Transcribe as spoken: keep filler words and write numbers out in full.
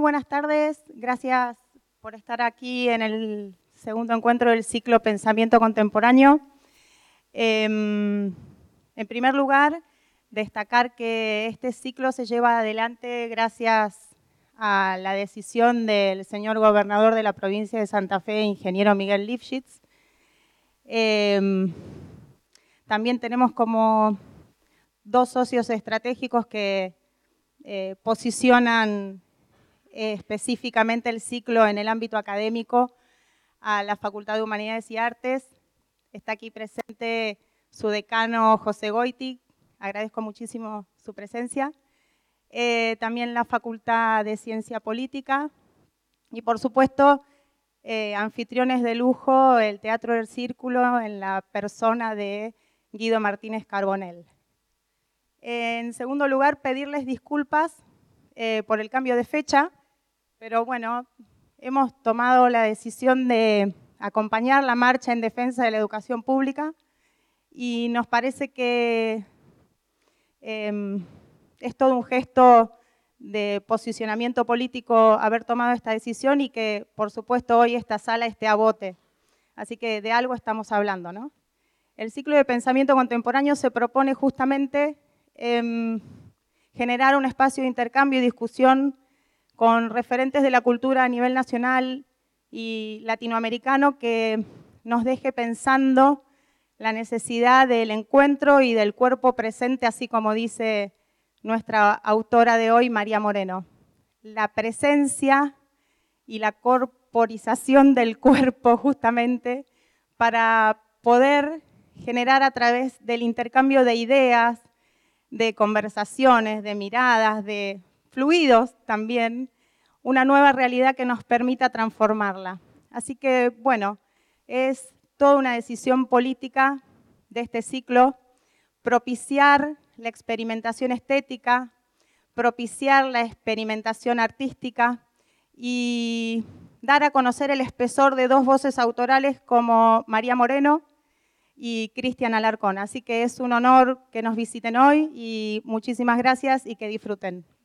buenas tardes. Gracias por estar aquí en el segundo encuentro del ciclo Pensamiento Contemporáneo. Eh, en primer lugar, destacar que este ciclo se lleva adelante gracias a la decisión del señor gobernador de la provincia de Santa Fe, ingeniero Miguel Lifshitz. Eh, también tenemos como dos socios estratégicos que eh, posicionan eh, específicamente el ciclo en el ámbito académico a la Facultad de Humanidades y Artes. Está aquí presente su decano José Goiti, agradezco muchísimo su presencia. Eh, también la Facultad de Ciencia Política y, por supuesto, eh, anfitriones de lujo, el Teatro del Círculo, en la persona de Guido Martínez Carbonell. En segundo lugar, pedirles disculpas eh, por el cambio de fecha, pero bueno, hemos tomado la decisión de acompañar la marcha en defensa de la educación pública y nos parece que eh, es todo un gesto de posicionamiento político haber tomado esta decisión y que, por supuesto, hoy esta sala esté a bote. Así que de algo estamos hablando, ¿no? El ciclo de pensamiento contemporáneo se propone justamente eh, generar un espacio de intercambio y discusión con referentes de la cultura a nivel nacional y latinoamericano que nos deje pensando la necesidad del encuentro y del cuerpo presente, así como dice nuestra autora de hoy, María Moreno. La presencia y la corporización del cuerpo, justamente, para poder generar a través del intercambio de ideas, de conversaciones, de miradas, de fluidos también, una nueva realidad que nos permita transformarla. Así que, bueno, es toda una decisión política de este ciclo, propiciar la experimentación estética, propiciar la experimentación artística y dar a conocer el espesor de dos voces autorales como María Moreno y Cristian Alarcón. Así que es un honor que nos visiten hoy y muchísimas gracias y que disfruten.